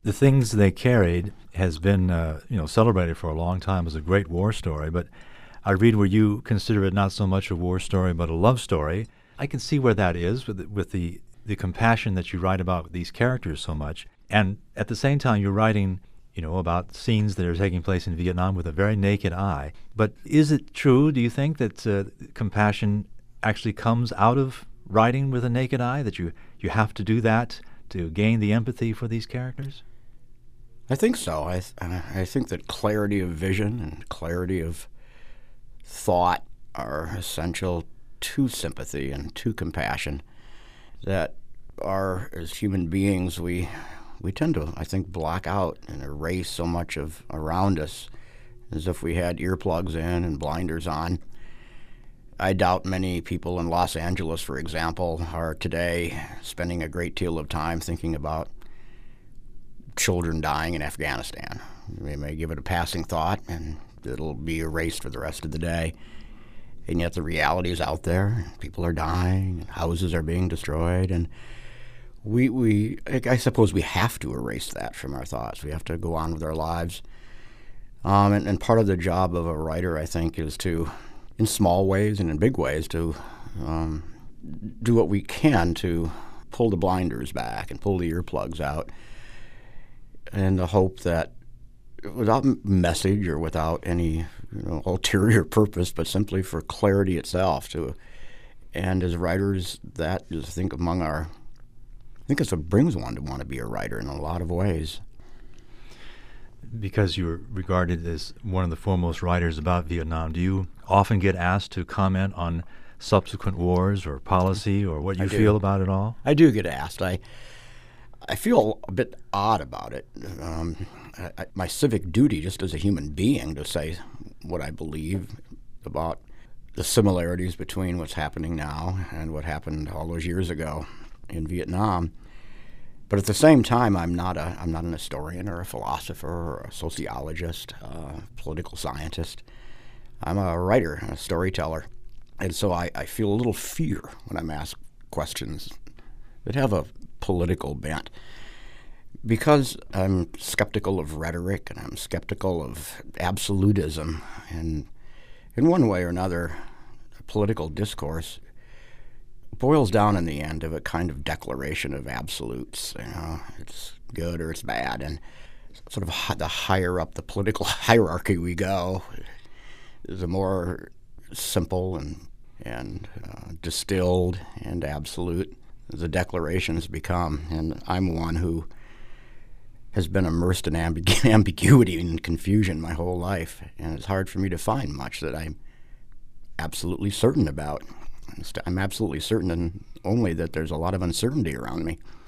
The Things They Carried has been, celebrated for a long time as a great war story, but I read where you consider it not so much a war story, but a love story. I can see where that is with the compassion that you write about these characters so much. And at the same time, you're writing, about scenes that are taking place in Vietnam with a very naked eye. But is it true, do you think, that compassion actually comes out of writing with a naked eye, that you have to do that to gain the empathy for these characters? I think so. I think that clarity of vision and clarity of thought are essential to sympathy and to compassion. That are, as human beings, we tend to, I think, block out and erase so much of around us as if we had earplugs in and blinders on. I doubt many people in Los Angeles, for example, are today spending a great deal of time thinking about children dying in Afghanistan. They may give it a passing thought, and it'll be erased for the rest of the day. And yet the reality is out there. People are dying, and houses are being destroyed, and I suppose we have to erase that from our thoughts. We have to go on with our lives. And part of the job of a writer, I think, is to, in small ways and in big ways, to do what we can to pull the blinders back and pull the earplugs out, in the hope that, without message or without any ulterior purpose, but simply for clarity itself. And as writers, that is, I think, I think it's what brings one to want to be a writer in a lot of ways. Because you're regarded as one of the foremost writers about Vietnam, do you often get asked to comment on subsequent wars or policy or what you feel about it all? I do get asked. I feel a bit odd about it. My civic duty, just as a human being, to say what I believe about the similarities between what's happening now and what happened all those years ago in Vietnam. But at the same time, I'm not an historian or a philosopher or a sociologist, political scientist. I'm a writer, a storyteller. And so I feel a little fear when I'm asked questions that have a political bent, because I'm skeptical of rhetoric and I'm skeptical of absolutism. And in one way or another, political discourse boils down in the end of a kind of declaration of absolutes. It's good or it's bad. And sort of the higher up the political hierarchy we go, the more simple and distilled and absolute the declarations become. And I'm one who has been immersed in ambiguity and confusion my whole life, and it's hard for me to find much that I'm absolutely certain about. I'm absolutely certain only that there's a lot of uncertainty around me.